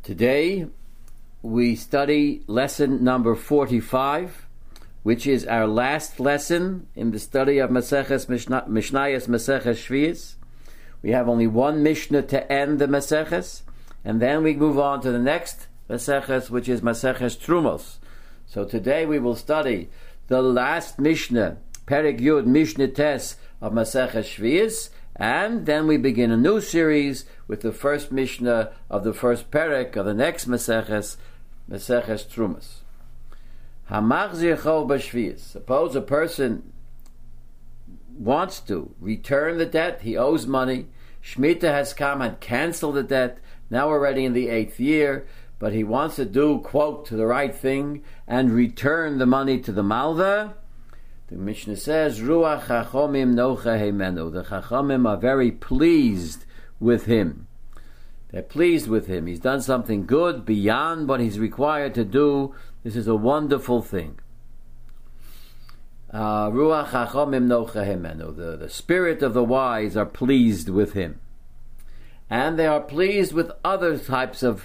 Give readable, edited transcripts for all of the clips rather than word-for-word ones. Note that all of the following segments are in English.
Today we study lesson number 45, which is our last lesson in the study of Maseches Mishnayos Maseches Shvius. We have only one Mishnah to end the Maseches, and then we move on to the next Maseches, which is Maseches Trumos. So today we will study the last Mishnah, Perek Yud Mishnah Tes of Maseches Shvius, and then we begin a new series with the first Mishnah of the first Perek of the next Maseches, Maseches Trumas. Hamachzir chov b'shvius. Suppose a person wants to return the debt, he owes money, Shemitah has come and canceled the debt, now we're already in the 8th year, but he wants to do, quote, the right thing and return the money to the Malva. The Mishnah says, Ruach Chachomim Nocha Heimenu. The Chachomim are very pleased with him. They're pleased with him. He's done something good beyond what he's required to do. This is a wonderful thing. Ruach Chachomim Nocha Heimenu. The spirit of the wise are pleased with him. And they are pleased with other types of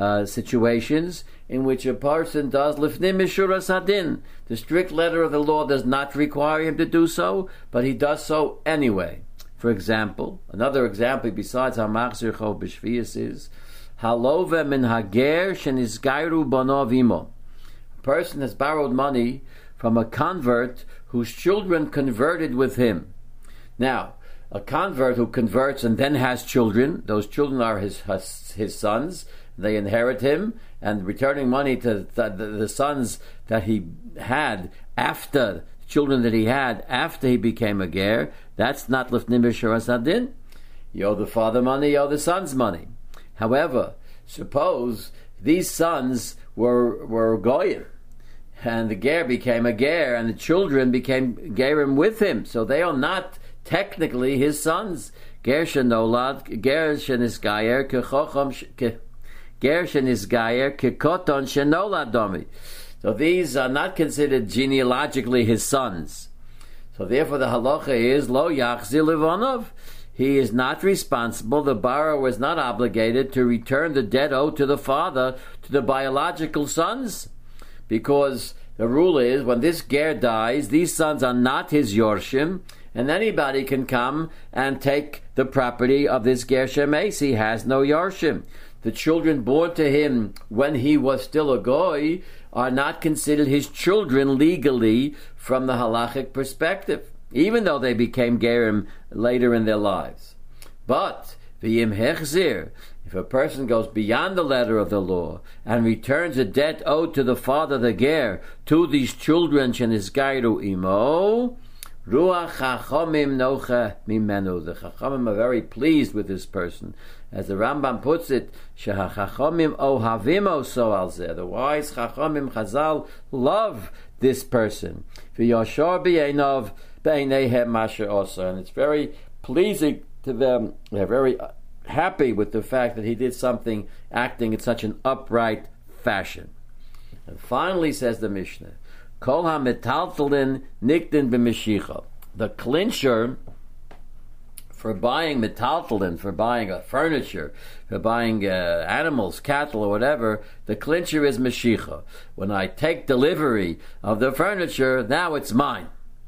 situations in which a person does lifnim mishuras hadin. The strict letter of the law does not require him to do so, but he does so anyway. For example, another example besides hamachzir chov b'shvius is halova min hager shenizgairu bano vimo. A person has borrowed money from a convert whose children converted with him. Now, a convert who converts and then has children, those children are his sons. They inherit him, and returning money to the sons that he had after, children that he had after he became a ger, that's not lifnim b'shuras hadin. You owe the father money, you owe the sons money. However, suppose these sons were goyim, and the ger became a ger, and the children became gerim with him, so they are not technically his sons. Ger shenolad, ger shenisgayer, kechocham Gershon is Gayer, Kikoton Shenoladomi. So these are not considered genealogically his sons. So therefore the halacha is Lo Yachzir Levonov. He is not responsible, the borrower is not obligated to return the debt owed to the father, to the biological sons. Because the rule is, when this ger dies, these sons are not his yorshim, and anybody can come and take the property of this ger shemes. He has no yorshim. The children born to him when he was still a goy are not considered his children legally from the halachic perspective, even though they became gerim later in their lives. But v'yim hechzir, if a person goes beyond the letter of the law and returns a debt owed to the father, the ger, to these children shenizgairu imo, Ruach Chachomim Nocha Mimenu. The Chachomim are very pleased with this person. As the Rambam puts it, Shehachachomim Ohavimo So Alzeh. The wise Chachomim Chazal love this person. V'yoshor b'einov b'eineihem masher osa. And it's very pleasing to them. They're very happy with the fact that he did something acting in such an upright fashion. And finally says the Mishnah, Kol ha-metaltalin nikdin b'mishicha. The clincher for buying metaltalin, for buying furniture, for buying animals, cattle, or whatever, the clincher is meshicha. When I take delivery of the furniture, now it's mine.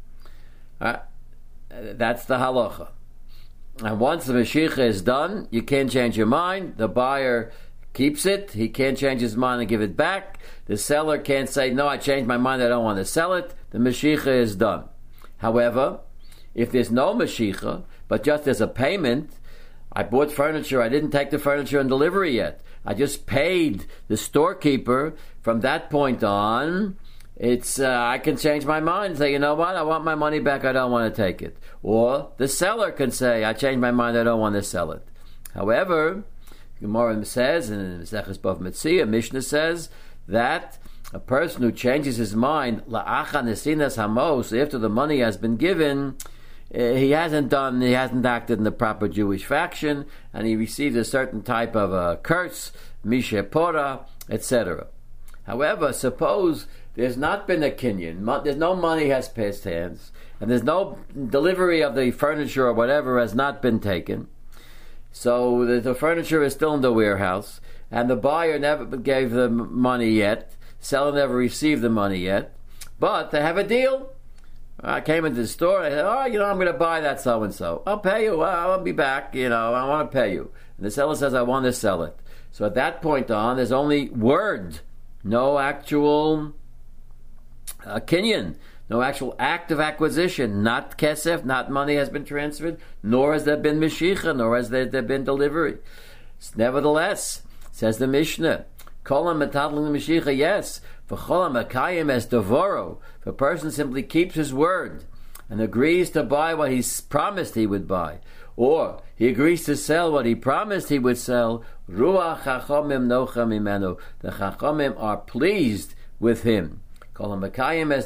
That's the halacha. And once the meshicha is done, you can't change your mind. The buyer keeps it. He can't change his mind and give it back. The seller can't say, no, I changed my mind, I don't want to sell it. The Mashiach is done. However, if there's no Mashiach, but just as a payment, I bought furniture, I didn't take the furniture on delivery yet. I just paid the storekeeper. From that point on, it's I can change my mind and say, you know what, I want my money back, I don't want to take it. Or the seller can say, I changed my mind, I don't want to sell it. However, Gemara says, and Maseches Bava Metzia, Mishnah says that a person who changes his mind, la'acha nesinas hamos, after the money has been given, he hasn't acted in the proper Jewish faction, and he received a certain type of a curse, mishepora, etc. However, suppose there's not been a kinyan, there's no money has passed hands, and there's no delivery of the furniture or whatever has not been taken. So the furniture is still in the warehouse, and the buyer never gave the money yet. Seller never received the money yet, but they have a deal. I came into the store and I said, I'm going to buy that so-and-so. I'll pay you. I'll be back. I want to pay you. And the seller says, I want to sell it. So at that point on, there's only word, no actual kinyan, no actual act of acquisition, not kesef, not money has been transferred, nor has there been meshicha, nor has there been delivery. Nevertheless, says the Mishnah, kolam metadling meshicha, yes, v'cholam akayim es devoro, if a person simply keeps his word and agrees to buy what he promised he would buy, or he agrees to sell what he promised he would sell, ruach chachamim nocha mimenu, the chachamim are pleased with him. And the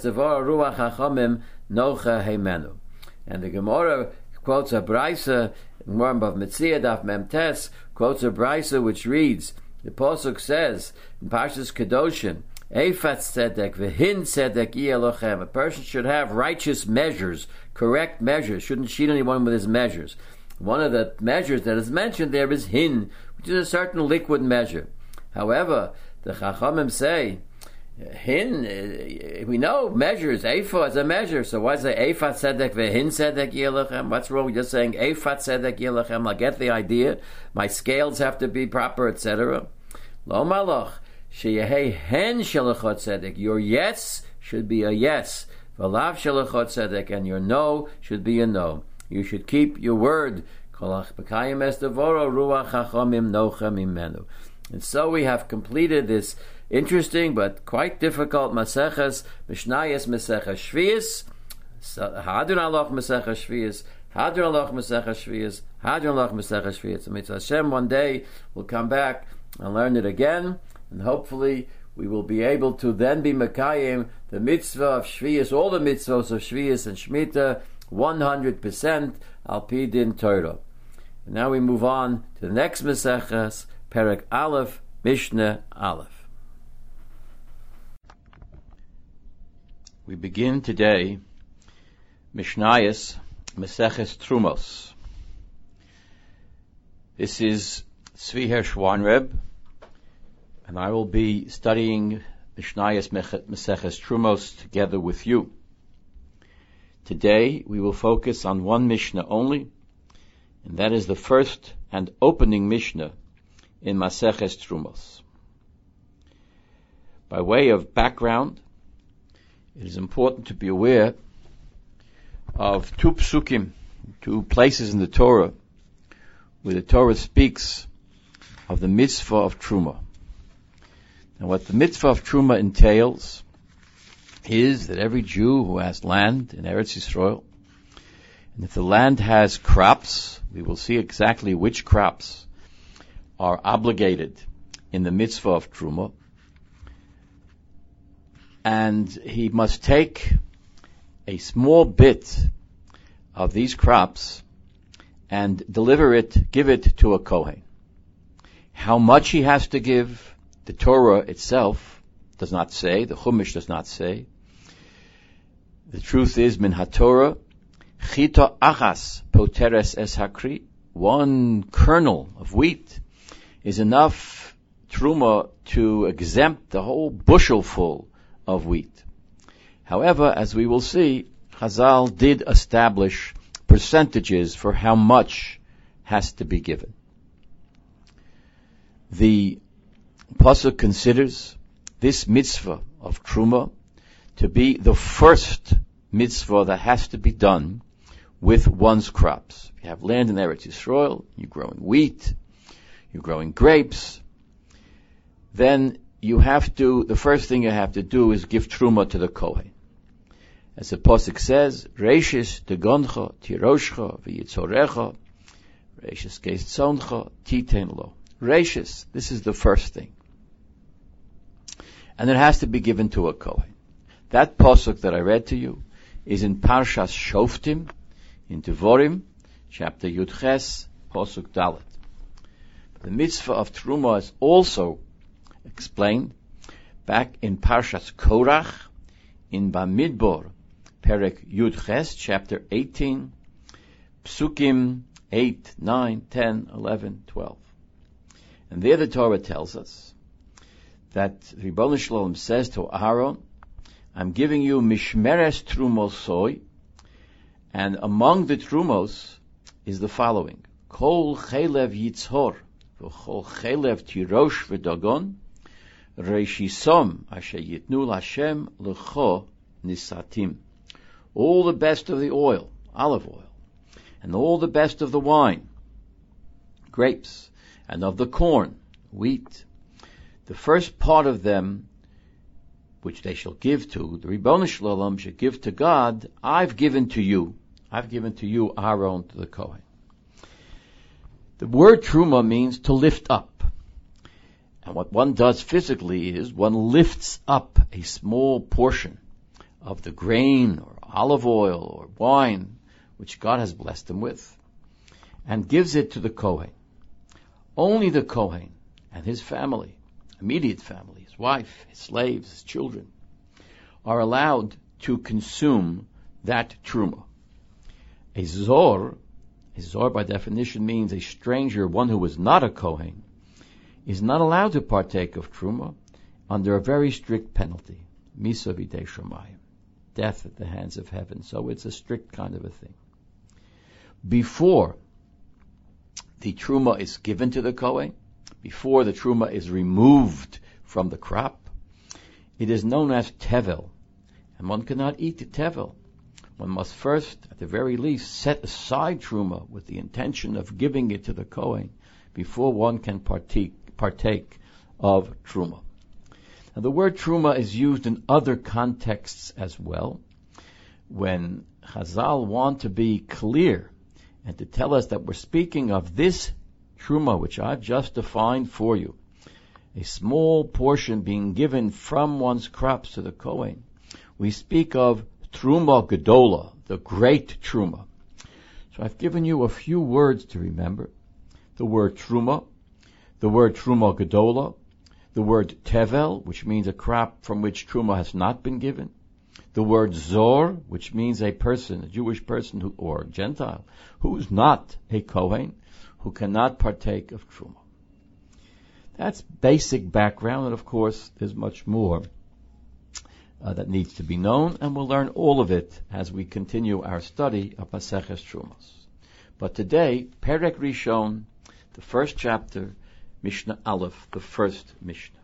Gemara quotes a brisa, Gemara of Metzia Daf Memtes quotes a brisa which reads, the pasuk says in Parshas Kedoshim, Eifat tzedek v'hin tzedek yelochem. A person should have righteous measures, correct measures. Shouldn't cheat anyone with his measures. One of the measures that is mentioned there is hin, which is a certain liquid measure. However, the Chachamim say, hin, we know measures, ephah is a measure, so why is it ephah tzedek vehin tzedek yelachem? What's wrong with just saying ephah tzedek yelachem? I get the idea, my scales have to be proper, etc. Lo malach, sheyehei hen shelachot tzedek, your yes should be a yes, v'lav shelachot tzedek, and your no should be a no. You should keep your word. Kolach b'kayim es devoro ruach chachamim nocha mimenu. And so we have completed this interesting but quite difficult Maseches, Mishnayos Maseches Shvius, Hadron Aloch Maseches Shvius, Hadron Aloch Maseches Shvius, Hadron Aloch Maseches Shvius. So Mitzvah Hashem, one day we'll come back and learn it again, and hopefully we will be able to then be Mekayim, the mitzvah of Shvius, all the mitzvahs of Shvius and Shemitah, 100% Al Pi Din Torah. And now we move on to the next Maseches, Perek Aleph, Mishnah Aleph. We begin today Mishnayos Maseches Trumos. This is Tzvi Hirsch Weinreb, and I will be studying Mishnayos Maseches Trumos together with you. Today we will focus on one Mishnah only, and that is the first and opening Mishnah in Maseches Trumos. By way of background, it is important to be aware of two psukim, two places in the Torah, where the Torah speaks of the mitzvah of Truma. And what the mitzvah of Truma entails is that every Jew who has land in Eretz Yisrael, and if the land has crops, we will see exactly which crops are obligated in the mitzvah of Truma, and he must take a small bit of these crops and give it to a Kohen. How much he has to give, the Torah itself does not say, the Chumash does not say. The truth is, min haTorah, chita achas poteres es hakri, one kernel of wheat is enough truma to exempt the whole bushel full of wheat. However, as we will see, Chazal did establish percentages for how much has to be given. The Pasuk considers this mitzvah of Truma to be the first mitzvah that has to be done with one's crops. If you have land in Eretz Yisrael, you're growing wheat, you're growing grapes, then the first thing you have to do is give Truma to the Kohen. As the Pasuk says, Reishis tegoncha tiroshcha v'yitzorecha, Reishis geitzoncha titen lo. Reishis, this is the first thing. And it has to be given to a Kohen. That Pasuk that I read to you is in Parshas Shoftim, in Devorim, chapter Yud Ches, Pasuk Dalet. The mitzvah of Truma is also explained back in Parshas Korach, in Bamidbar, Perek Yud Ches, chapter 18, Psukim 8, 9, 10, 11, 12. And there the Torah tells us that Ribono Shel Olam says to Aaron, I'm giving you mishmeres trumosoi, and among the trumos is the following: Kol chelev yitzhor, v'chol chelev tirosh v'dagon, reishisom asher yitnu l'Hashem l'cho nisatim. All the best of the oil, olive oil, and all the best of the wine, grapes, and of the corn, wheat. The first part of them, which they shall give to, the Ribono Shel Olam shall give to God, I've given to you. I've given to you, Aaron, to the Kohen. The word truma means to lift up. And what one does physically is one lifts up a small portion of the grain or olive oil or wine which God has blessed them with, and gives it to the Kohen. Only the Kohen and his family, immediate family, his wife, his slaves, his children, are allowed to consume that truma. A zor by definition means a stranger, one who is not a Kohen, is not allowed to partake of truma under a very strict penalty, misa b'dei shamayim, death at the hands of heaven. So it's a strict kind of a thing. Before the truma is given to the Kohen, before the truma is removed from the crop, it is known as tevel, and one cannot eat the tevel. One must first, at the very least, set aside truma with the intention of giving it to the Kohen before one can partake of truma. Now, the word truma is used in other contexts as well. When Chazal want to be clear and to tell us that we're speaking of this truma, which I've just defined for you, a small portion being given from one's crops to the Kohen, we speak of truma gedola, the great truma. So I've given you a few words to remember: the word truma, the word truma gedola, the word tevel, which means a crop from which truma has not been given, the word zor, which means a person, a Jewish person or a Gentile, who is not a Kohen, who cannot partake of truma. That's basic background, and of course there's much more that needs to be known, and we'll learn all of it as we continue our study of Maseches Trumos. But today, Perek Rishon, the first chapter, Mishnah Aleph, the first Mishnah.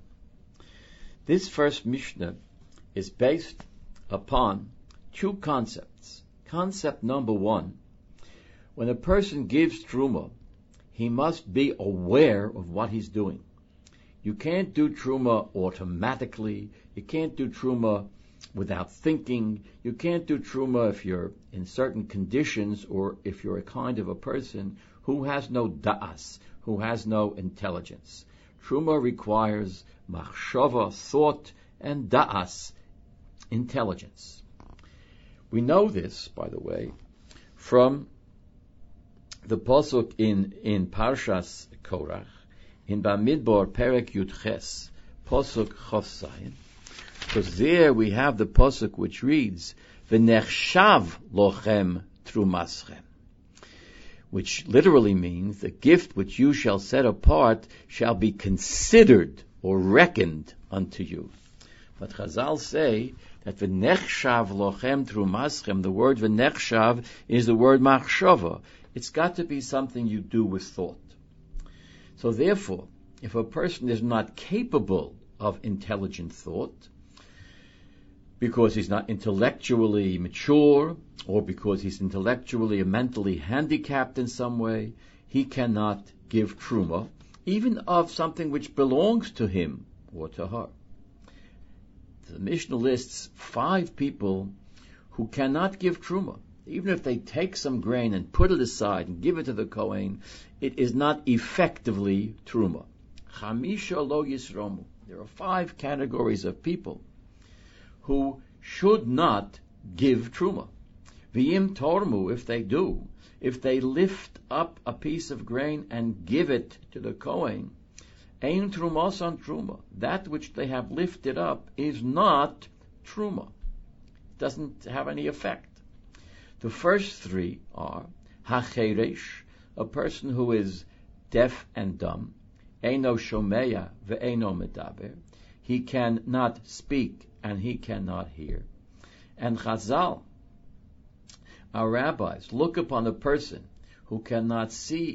This first Mishnah is based upon two concepts. Concept number one: when a person gives truma, he must be aware of what he's doing. You can't do truma automatically. You can't do truma without thinking. You can't do truma if you're in certain conditions, or if you're a kind of a person who has no da'as, who has no intelligence. Truma requires machshava, thought, and da'as, intelligence. We know this, by the way, from the pasuk in Parshas Korach, in Bamidbar Perek Yud Ches, pasuk Chaf Zayin, because there we have the pasuk which reads, "V'nechshav lochem trumaschem," which literally means the gift which you shall set apart shall be considered or reckoned unto you. But Chazal say that v'nechshav lochem trumaschem, the word v'nechshav is the word machshava. It's got to be something you do with thought. So therefore, if a person is not capable of intelligent thought, because he's not intellectually mature, or because he's intellectually or mentally handicapped in some way, he cannot give truma, even of something which belongs to him or to her. The Mishnah lists 5 people who cannot give truma. Even if they take some grain and put it aside and give it to the Kohen, it is not effectively truma. Chamisha lo yisromu. There are 5 categories of people who should not give truma. V'yim tormu, if they do, if they lift up a piece of grain and give it to the Kohen, ein trumas on truma. That which they have lifted up is not truma. It doesn't have any effect. The first 3 are hacheresh, a person who is deaf and dumb, eino shomeya ve'eino medaber, he cannot speak and he cannot hear. And Chazal, our rabbis, look upon a person who cannot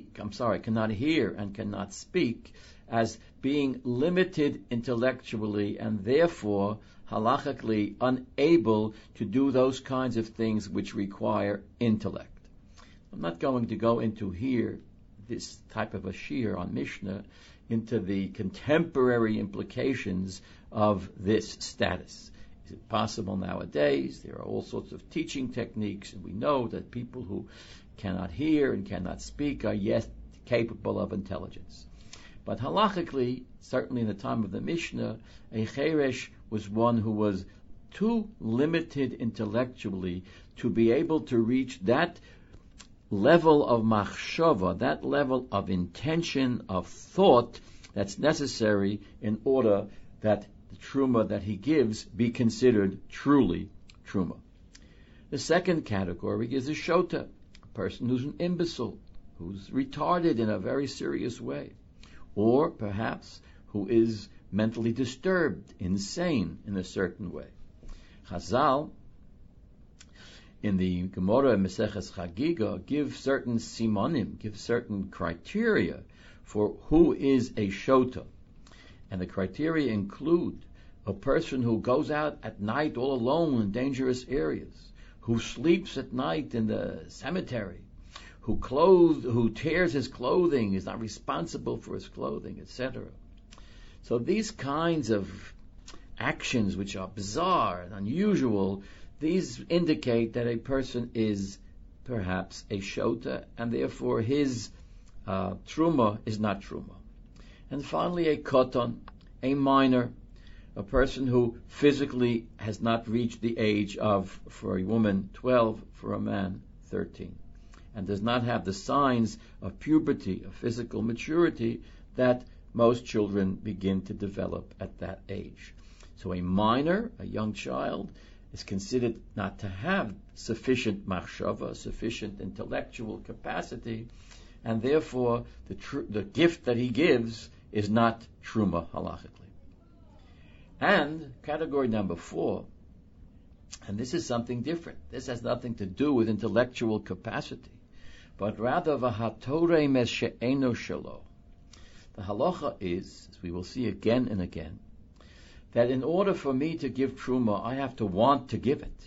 hear and cannot speak as being limited intellectually and therefore halachically unable to do those kinds of things which require intellect. I'm not going to go into here, this type of a shiur on Mishnah, into the contemporary implications of this status. Is it possible nowadays? There are all sorts of teaching techniques, and we know that people who cannot hear and cannot speak are yet capable of intelligence. But halachically, certainly in the time of the Mishnah, a cheresh was one who was too limited intellectually to be able to reach that level of machshava, that level of intention, of thought that's necessary in order that the truma that he gives be considered truly truma. The second category is a shota, a person who's an imbecile, who's retarded in a very serious way, or perhaps who is mentally disturbed, insane in a certain way. Chazal, in the Gemara Meseches Chagiga, give certain simonim, give certain criteria for who is a shota. And the criteria include a person who goes out at night all alone in dangerous areas, who sleeps at night in the cemetery, who tears his clothing, is not responsible for his clothing, etc. So these kinds of actions which are bizarre and unusual, these indicate that a person is perhaps a shota, and therefore his truma is not truma. And finally, a koton, a minor, a person who physically has not reached the age of, for a woman, 12, for a man, 13, and does not have the signs of puberty, of physical maturity, that most children begin to develop at that age. So a minor, a young child, is considered not to have sufficient machshava, sufficient intellectual capacity, and therefore the gift that he gives is not truma halachically. And category number 4, and this is something different. This has nothing to do with intellectual capacity, but rather v'hatore mes she'eno shelo. The halacha is, as we will see again and again, that in order for me to give truma, I have to want to give it.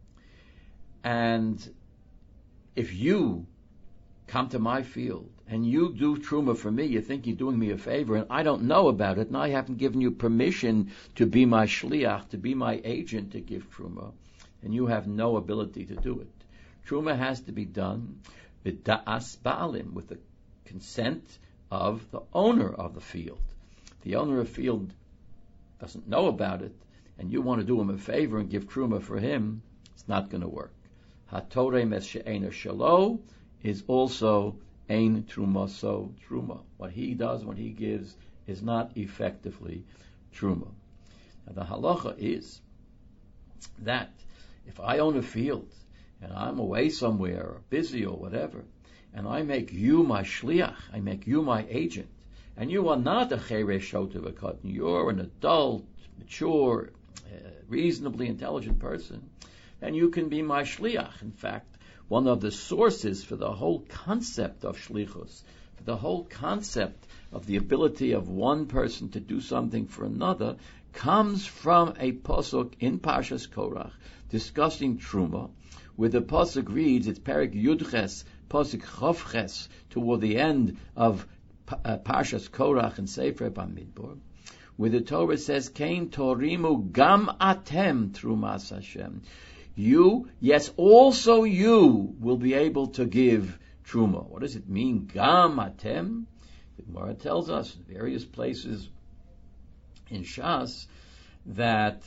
And if you come to my field and you do truma for me, you think you're doing me a favor, and I don't know about it, and I haven't given you permission to be my shliach, to be my agent to give truma, and you have no ability to do it. Truma has to be done b'da'as ba'alim, with the consent of the owner of the field. The owner of the field doesn't know about it, and you want to do him a favor and give truma for him, it's not going to work. Hatore mes she'ena shelo is also ein truma so truma. What he does, what he gives, is not effectively truma. Now the halacha is that if I own a field and I'm away somewhere or busy or whatever, and I make you my shliach, I make you my agent, and you are not a cheresh shota v'koton, you're an adult, mature, reasonably intelligent person, then you can be my shliach. In fact, one of the sources for the whole concept of shlichus, for the whole concept of the ability of one person to do something for another, comes from a pasuk in Parshas Korach discussing truma, where the pasuk reads, it's Perek Yudches, pasuk Chavches, toward the end of Parshas Korach and Sefer Bamidbar, where the Torah says, Kein torimu gam atem trumas Hashem. You, yes, also you will be able to give truma. What does it mean, gam atem? The Gemara tells us in various places in Shas that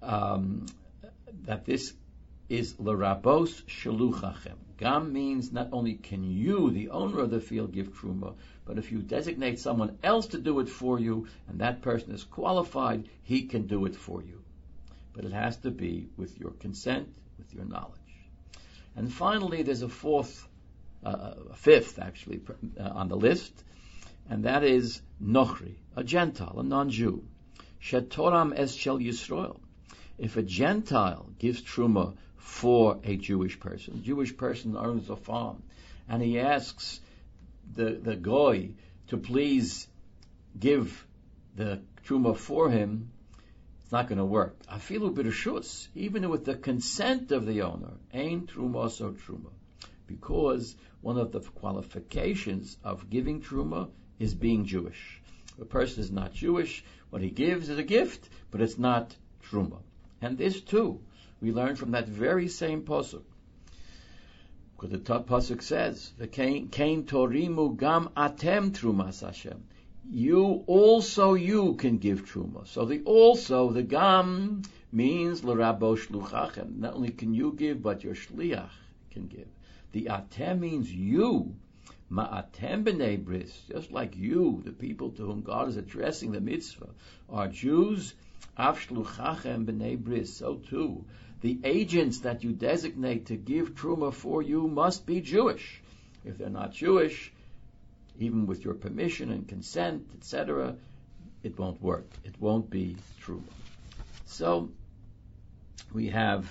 this is l'rabos shaluchachem. Gam means not only can you, the owner of the field, give truma, but if you designate someone else to do it for you, and that person is qualified, he can do it for you. But it has to be with your consent, with your knowledge. And finally, there's a fourth fifth actually on the list, and that is Nochri, a Gentile, a non-Jew. Shetoram es shel Yisrael. If a Gentile gives truma for a Jewish person owns a farm, and he asks the goy to please give the truma for him, it's not going to work. Afilu b'reshus, even with the consent of the owner, ein truma so truma, because one of the qualifications of giving truma is being Jewish. If a person is not Jewish, what he gives is a gift, but it's not truma. And this too, we learn from that very same pasuk. Because the top pasuk says, "Kain torimu gam atem trumas Hashem." You can give truma. So the gam means l'rabo shluchachem. Not only can you give, but your shliach can give. The atem means you. Ma'atem b'nei bris, just like you, the people to whom God is addressing the mitzvah, are Jews. Av shluchachem b'nei bris, so too the agents that you designate to give truma for you must be Jewish. If they're not Jewish, even with your permission and consent, etc., it won't work. It won't be truma. So we have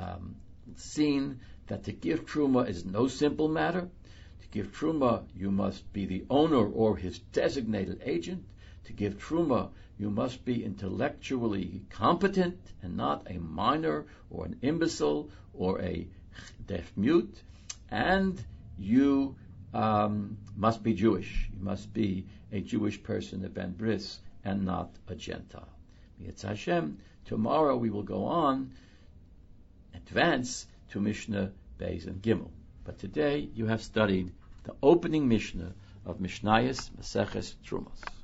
seen that to give truma is no simple matter. To give truma, you must be the owner or his designated agent. To give truma, you must be intellectually competent and not a minor or an imbecile or a deaf mute. And you must be Jewish. You must be a Jewish person, a ben bris, and not a Gentile. B'yetz Hashem, tomorrow we will go on, advance to Mishnah Beis and Gimel. But today you have studied the opening Mishnah of Mishnayos Maseches Trumos.